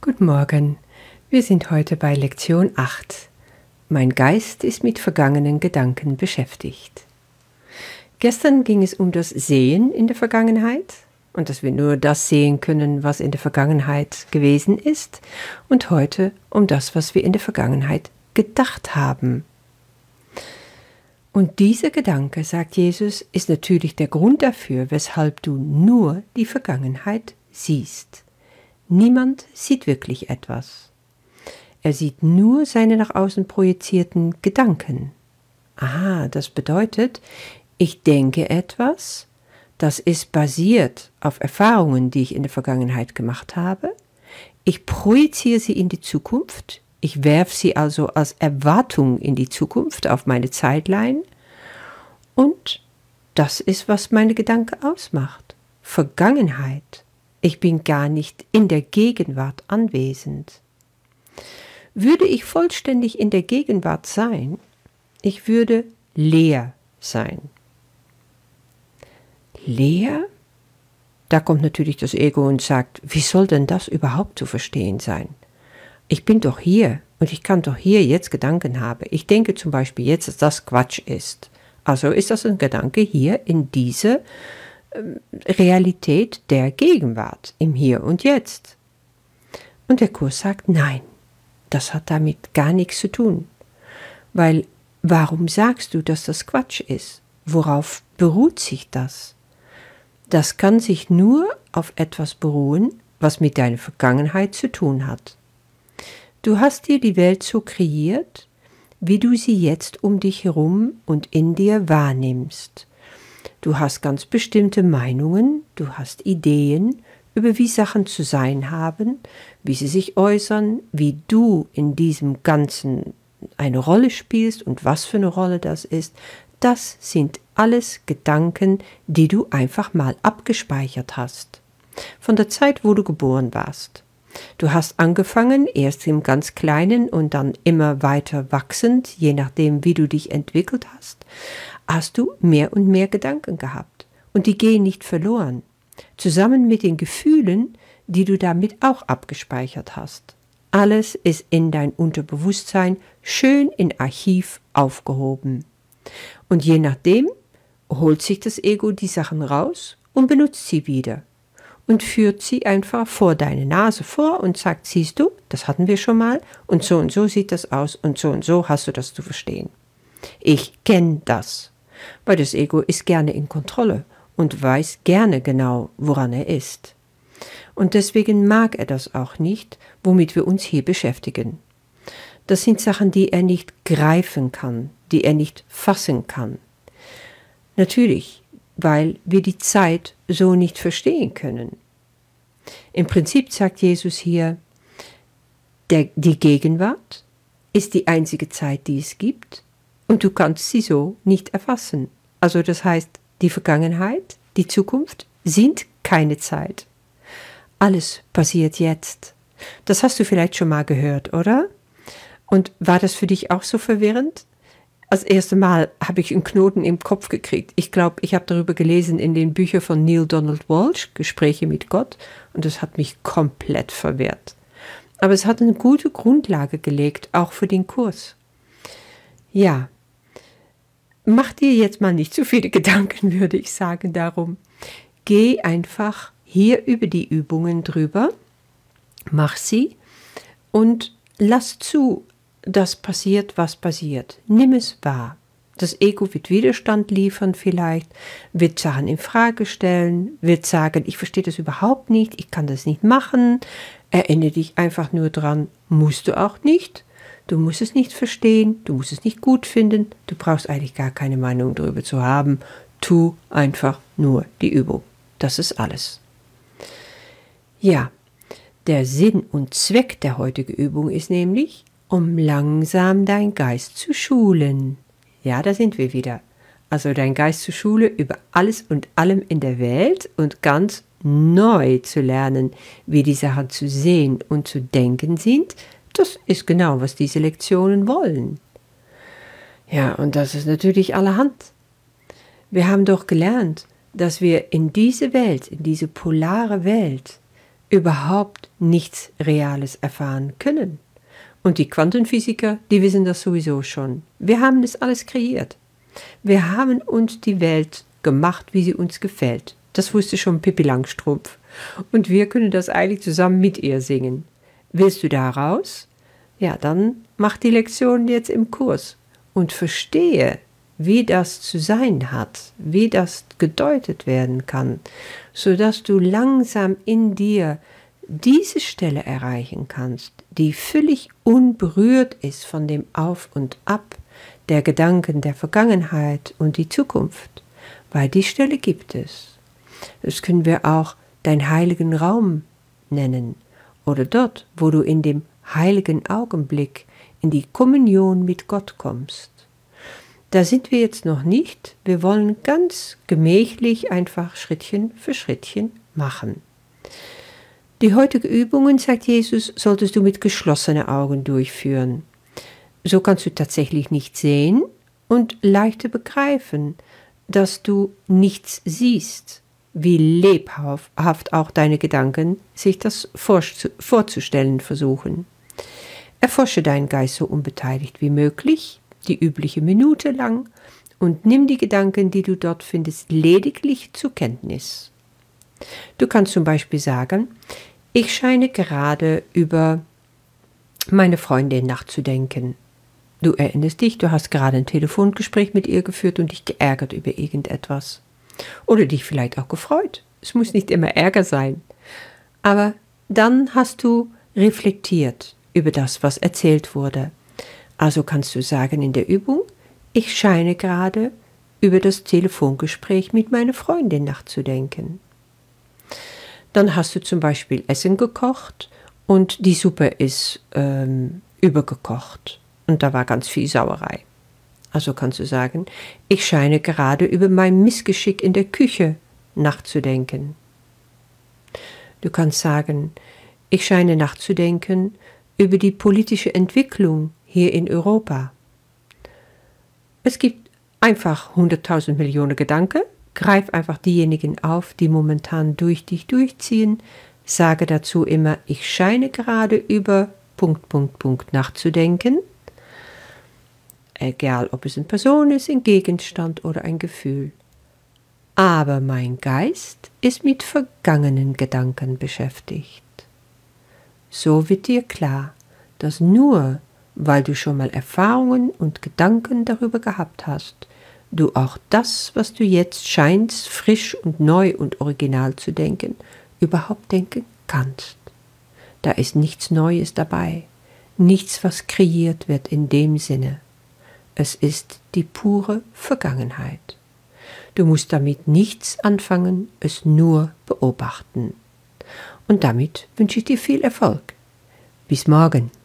Guten Morgen, wir sind heute bei Lektion 8. Mein Geist ist mit vergangenen Gedanken beschäftigt. Gestern ging es um das Sehen in der Vergangenheit und dass wir nur das sehen können, was in der Vergangenheit gewesen ist, und heute um das, was wir in der Vergangenheit gedacht haben. Und dieser Gedanke, sagt Jesus, ist natürlich der Grund dafür, weshalb du nur die Vergangenheit siehst. Niemand sieht wirklich etwas. Er sieht nur seine nach außen projizierten Gedanken. Aha, das bedeutet, ich denke etwas, das ist basiert auf Erfahrungen, die ich in der Vergangenheit gemacht habe. Ich projiziere sie in die Zukunft. Ich werfe sie also als Erwartung in die Zukunft auf meine Zeitline. Und das ist, was meine Gedanken ausmacht. Vergangenheit. Ich bin gar nicht in der Gegenwart anwesend. Würde ich vollständig in der Gegenwart sein, ich würde leer sein. Leer? Da kommt natürlich das Ego und sagt, wie soll denn das überhaupt zu verstehen sein? Ich bin doch hier und ich kann doch hier jetzt Gedanken haben. Ich denke zum Beispiel jetzt, dass das Quatsch ist. Also ist das ein Gedanke hier in dieser Realität der Gegenwart, im Hier und Jetzt. Und der Kurs sagt, nein, das hat damit gar nichts zu tun. Weil, warum sagst du, dass das Quatsch ist? Worauf beruht sich das? Das kann sich nur auf etwas beruhen, was mit deiner Vergangenheit zu tun hat. Du hast dir die Welt so kreiert, wie du sie jetzt um dich herum und in dir wahrnimmst. Du hast ganz bestimmte Meinungen, du hast Ideen über wie Sachen zu sein haben, wie sie sich äußern, wie du in diesem Ganzen eine Rolle spielst und was für eine Rolle das ist. Das sind alles Gedanken, die du einfach mal abgespeichert hast. Von der Zeit, wo du geboren warst. Du hast angefangen, erst im ganz Kleinen und dann immer weiter wachsend, je nachdem, wie du dich entwickelt hast du mehr und mehr Gedanken gehabt. Und die gehen nicht verloren. Zusammen mit den Gefühlen, die du damit auch abgespeichert hast. Alles ist in dein Unterbewusstsein schön in Archiv aufgehoben. Und je nachdem holt sich das Ego die Sachen raus und benutzt sie wieder. Und führt sie einfach vor deine Nase vor und sagt, siehst du, das hatten wir schon mal und so sieht das aus und so hast du das zu verstehen. Ich kenne das, weil das Ego ist gerne in Kontrolle und weiß gerne genau, woran er ist. Und deswegen mag er das auch nicht, womit wir uns hier beschäftigen. Das sind Sachen, die er nicht greifen kann, die er nicht fassen kann. Natürlich, weil wir die Zeit so nicht verstehen können. Im Prinzip sagt Jesus hier, die Gegenwart ist die einzige Zeit, die es gibt, und du kannst sie so nicht erfassen. Also das heißt, die Vergangenheit, die Zukunft sind keine Zeit. Alles passiert jetzt. Das hast du vielleicht schon mal gehört, oder? Und war das für dich auch so verwirrend? Das erste Mal habe ich einen Knoten im Kopf gekriegt. Ich glaube, ich habe darüber gelesen in den Büchern von Neale Donald Walsch, Gespräche mit Gott, und das hat mich komplett verwirrt. Aber es hat eine gute Grundlage gelegt, auch für den Kurs. Ja, mach dir jetzt mal nicht zu viele Gedanken, würde ich sagen, darum. Geh einfach hier über die Übungen drüber, mach sie und lass zu, dass passiert, was passiert. Nimm es wahr. Das Ego wird Widerstand liefern vielleicht, wird Sachen in Frage stellen, wird sagen, ich verstehe das überhaupt nicht, ich kann das nicht machen. Erinnere dich einfach nur dran, musst du auch nicht. Du musst es nicht verstehen, du musst es nicht gut finden, du brauchst eigentlich gar keine Meinung darüber zu haben. Tu einfach nur die Übung. Das ist alles. Ja, der Sinn und Zweck der heutigen Übung ist nämlich, um langsam deinen Geist zu schulen. Ja, da sind wir wieder. Also deinen Geist zu schulen über alles und allem in der Welt und ganz neu zu lernen, wie die Sachen zu sehen und zu denken sind. Das ist genau, was diese Lektionen wollen. Ja, und das ist natürlich allerhand. Wir haben doch gelernt, dass wir in diese Welt, in diese polare Welt, überhaupt nichts Reales erfahren können. Und die Quantenphysiker, die wissen das sowieso schon. Wir haben das alles kreiert. Wir haben uns die Welt gemacht, wie sie uns gefällt. Das wusste schon Pippi Langstrumpf. Und wir können das eigentlich zusammen mit ihr singen. Willst du da raus? Ja, dann mach die Lektion jetzt im Kurs und verstehe, wie das zu sein hat, wie das gedeutet werden kann, sodass du langsam in dir diese Stelle erreichen kannst, die völlig unberührt ist von dem Auf und Ab der Gedanken der Vergangenheit und die Zukunft, weil die Stelle gibt es. Das können wir auch deinen heiligen Raum nennen oder dort, wo du in dem heiligen Augenblick in die Kommunion mit Gott kommst. Da sind wir jetzt noch nicht. Wir wollen ganz gemächlich einfach Schrittchen für Schrittchen machen. Die heutige Übungen, sagt Jesus, solltest du mit geschlossenen Augen durchführen. So kannst du tatsächlich nicht sehen und leichter begreifen, dass du nichts siehst, wie lebhaft auch deine Gedanken sich das vorzustellen versuchen. Erforsche deinen Geist so unbeteiligt wie möglich, die übliche Minute lang, und nimm die Gedanken, die du dort findest, lediglich zur Kenntnis. Du kannst zum Beispiel sagen, ich scheine gerade über meine Freundin nachzudenken. Du erinnerst dich, du hast gerade ein Telefongespräch mit ihr geführt und dich geärgert über irgendetwas. Oder dich vielleicht auch gefreut. Es muss nicht immer Ärger sein. Aber dann hast du reflektiert über das, was erzählt wurde. Also kannst du sagen in der Übung, ich scheine gerade über das Telefongespräch mit meiner Freundin nachzudenken. Dann hast du zum Beispiel Essen gekocht und die Suppe ist übergekocht und da war ganz viel Sauerei. Also kannst du sagen, ich scheine gerade über mein Missgeschick in der Küche nachzudenken. Du kannst sagen, ich scheine nachzudenken über die politische Entwicklung hier in Europa. Es gibt einfach 100.000 Millionen Gedanken. Greif einfach diejenigen auf, die momentan durch dich durchziehen. Sage dazu immer, ich scheine gerade über ... nachzudenken. Egal, ob es eine Person ist, ein Gegenstand oder ein Gefühl. Aber mein Geist ist mit vergangenen Gedanken beschäftigt. So wird dir klar, dass nur weil du schon mal Erfahrungen und Gedanken darüber gehabt hast, du auch das, was du jetzt scheinst, frisch und neu und original zu denken, überhaupt denken kannst. Da ist nichts Neues dabei, nichts, was kreiert wird in dem Sinne. Es ist die pure Vergangenheit. Du musst damit nichts anfangen, es nur beobachten. Und damit wünsche ich dir viel Erfolg. Bis morgen.